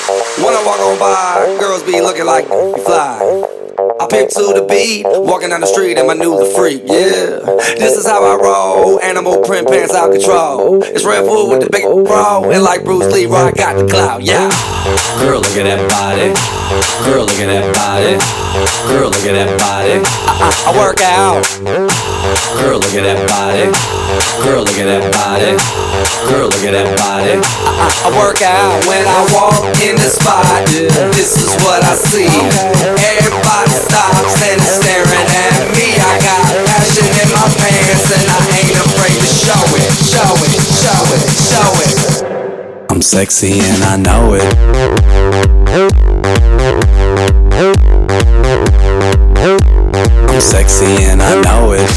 When I walk on by, girls be looking like you fly. I pick to the beat, walking down the street and my new the freak, yeah. This is how I roll, animal print pants out control. It's Red Bull with the big bro, and like Bruce Lee, I got the clout, yeah. Girl, look at that body. Girl, look at that body. Girl, look at that body. I work out. Girl, look at that body. Girl, look at that body. Girl, look at that body. I work out when I walk in the spot. This is what I see. Everybody stops and is staring at me. I got passion in my pants and I ain't afraid to show it. Show it, show it, show it. I'm sexy and I know it. I'm sexy and I know it.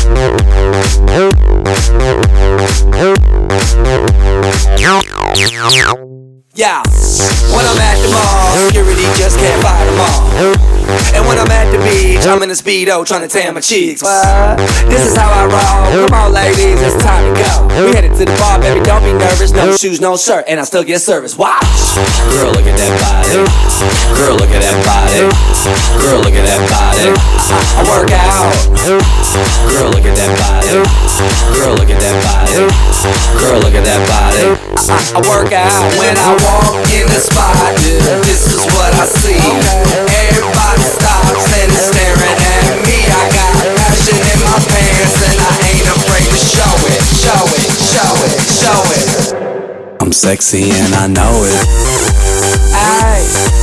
Yeah, when I'm at the mall, security just can't fight them all. And when I'm at the beach, I'm in a Speedo trying to tan my cheeks. What? This is how I roll. Come on, ladies, it's time to go. We headed to the bar, baby, don't be nervous. No shoes, no shirt, and I still get service. Watch. Girl, look at that body. Girl, look at that body. Girl, look at that body. I work out. Girl, look at that body. Girl, look at that body. Girl, look at that body. I work out when I walk in the spot. This is what I see. Everybody stops and is staring at me. I got passion in my pants and I ain't afraid to show it. Show it, show it, show it. I'm sexy and I know it. Aye.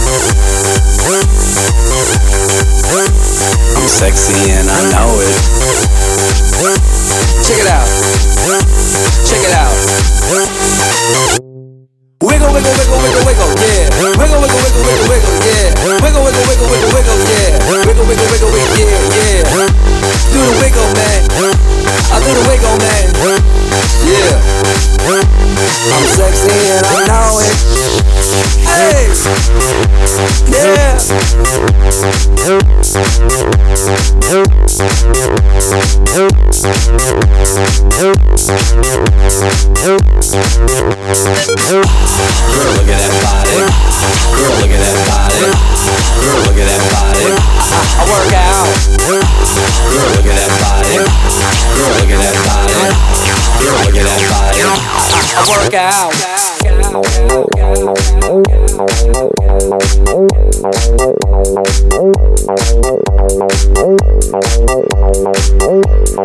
I'm sexy and I know it. Check it out. Check it out. Wiggle, wiggle, wiggle, wiggle, wiggle, yeah. Wiggle, wiggle, wiggle, wiggle, wiggle, yeah. Wiggle, wiggle, wiggle, wiggle, wiggle, yeah. Wiggle, wiggle, wiggle, wiggle, yeah, yeah. Do the wiggle, man. I do the wiggle, man. Yeah. I'm sexy and I know it. Hey. Yeah. Girl, look at that body. Girl, look at that body. Girl, look at that body. I work out. Girl, look at that body. Girl, look at that body. Girl, look at that body. I work out.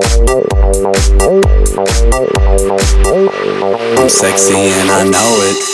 I'm sexy and I know it.